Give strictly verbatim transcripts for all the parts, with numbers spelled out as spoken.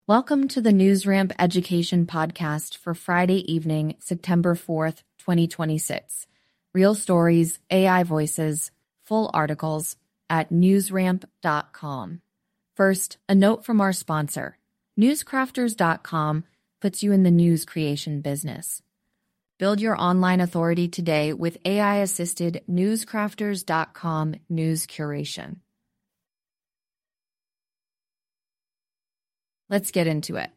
Welcome to the NewsRamp Education Podcast for Friday evening, September fourth, twenty twenty-six. Real stories, A I voices, full articles at newsramp dot com. First, a note from our sponsor. newscrafters dot com puts you in the news creation business. Build your online authority today with A I-assisted newscrafters dot com news curation. Let's get into it.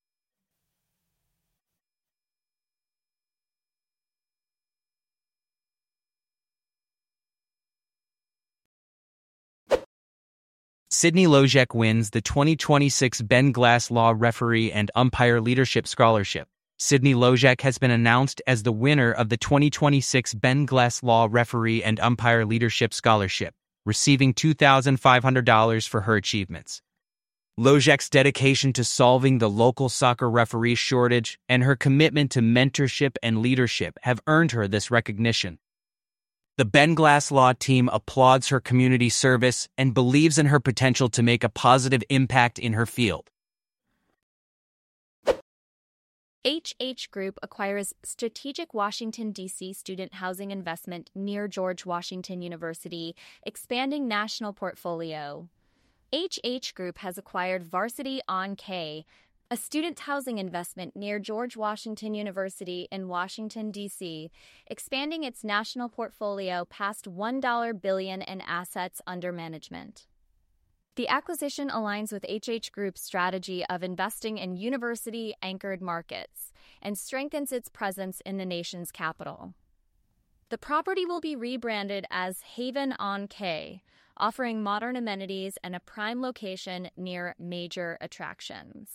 Sydney Lojek wins the twenty twenty-six Ben Glass Law Referee and Umpire Leadership Scholarship. Sydney Lojek has been announced as the winner of the twenty twenty-six Ben Glass Law Referee and Umpire Leadership Scholarship, receiving two thousand five hundred dollars for her achievements. Lojek's dedication to solving the local soccer referee shortage and her commitment to mentorship and leadership have earned her this recognition. The Ben Glass Law team applauds her community service and believes in her potential to make a positive impact in her field. H H Group acquires strategic Washington, D C student housing investment near George Washington University, expanding national portfolio. H H Group has acquired Varsity on K, a student housing investment near George Washington University in Washington, D C, expanding its national portfolio past one billion dollars in assets under management. The acquisition aligns with H H Group's strategy of investing in university-anchored markets and strengthens its presence in the nation's capital. The property will be rebranded as Haven on K, offering modern amenities and a prime location near major attractions.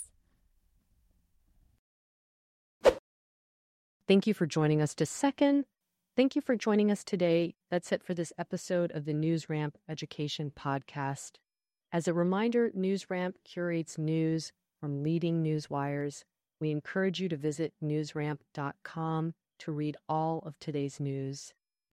Thank you for joining us to Second. Thank you for joining us today. That's it for this episode of the NewsRamp Education Podcast. As a reminder, NewsRamp curates news from leading news wires. We encourage you to visit newsramp dot com to read all of today's news.